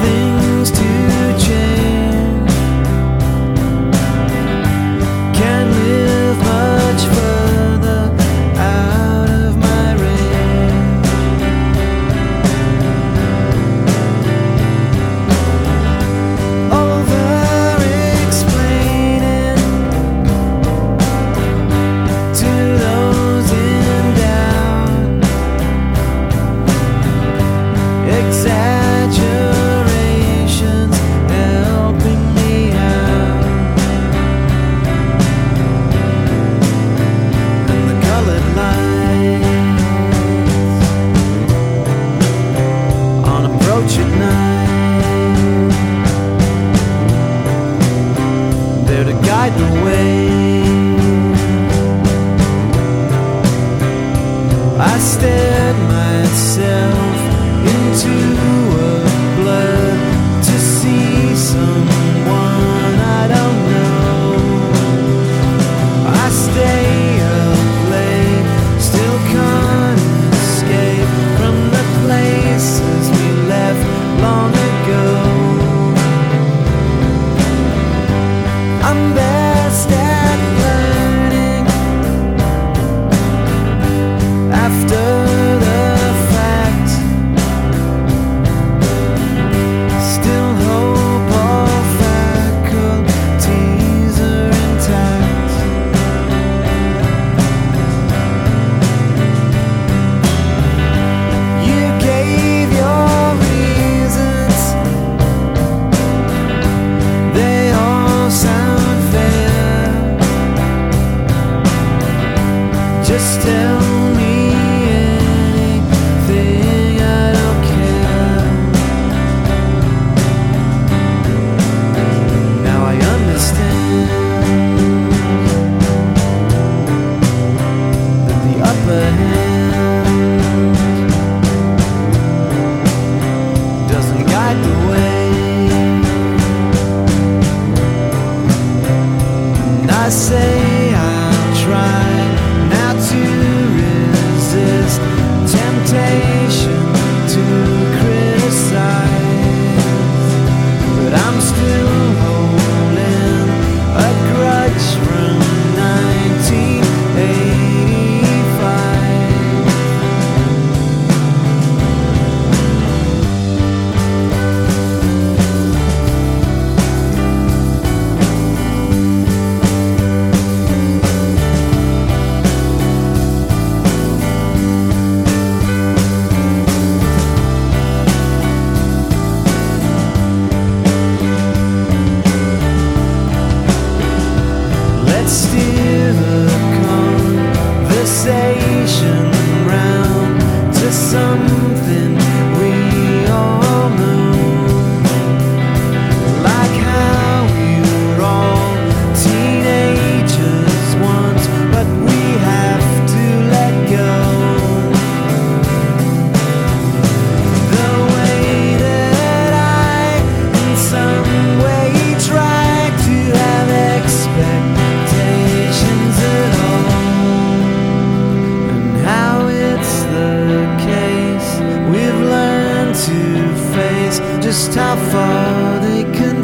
things to change. Can't live much further out of my range. Over-explaining to those in doubt. Exaggerations helping me out. And the colored lights on approach at night, they're to guide the way. I stared myself into a blur to see someone I don't know. I stay up late, still can't escape from the places we left long ago. I'm best at learning after the fact. Still hope all faculties are intact. You gave your reasons, they all sound fair. Just tell me anything, I don't care. Now I understand that the upper hand doesn't guide the way. And I say I'll try now to resist temptation to criticize, but I'm still holding a grudge from 1985. Let's steer the conversation round to something we all know, like how we were all teenagers once, but we have to let go. The way that I, in some way, tried to have expectations at all, and how it's the case we've learned to face just how far they can